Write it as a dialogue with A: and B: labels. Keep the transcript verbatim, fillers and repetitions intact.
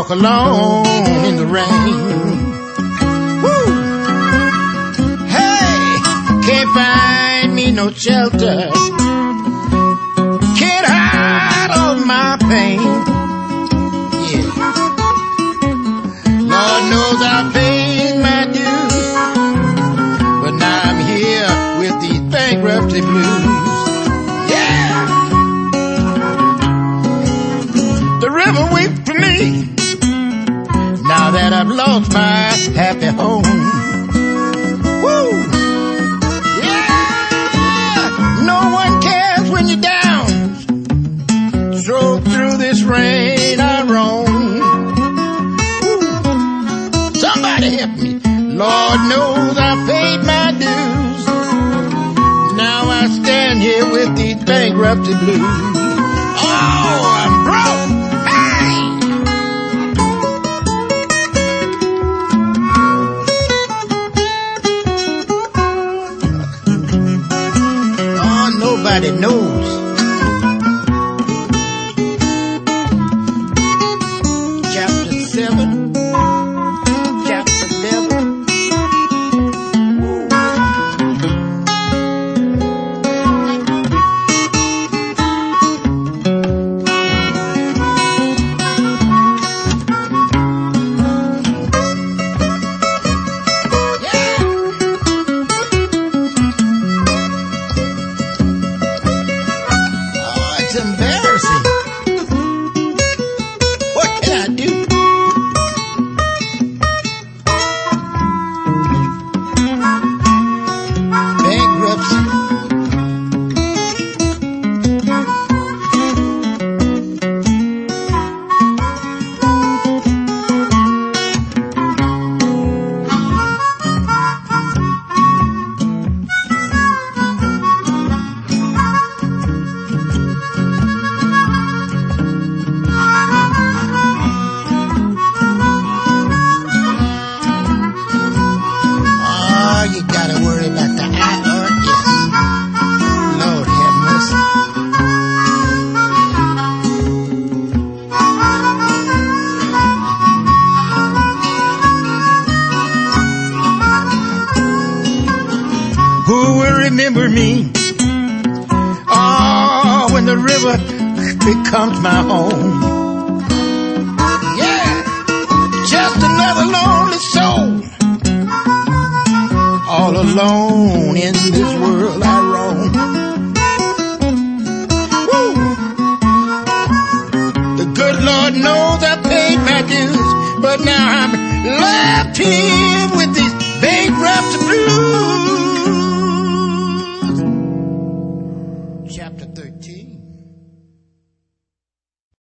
A: walk alone in the rain. Woo! Hey, can't find me no shelter. Can't hide all my pain. Yeah. Lord knows I paid my dues, but now I'm here with these bankruptcy blues. Yeah. The river weeps for me now that I've lost my happy home. Woo! Yeah! No one cares when you're down. Drove through this rain I roam. Woo! Somebody help me. Lord knows I paid my dues. Now I stand here with these bankruptcy blues. Oh, I'm broke. Nobody knows. Chapter seven, chapter eleven. Remember me, oh, when the river becomes my home. Yeah, just another lonely soul, all alone in this world I roam. Woo! The good Lord knows I paid my dues, but now I'm left here with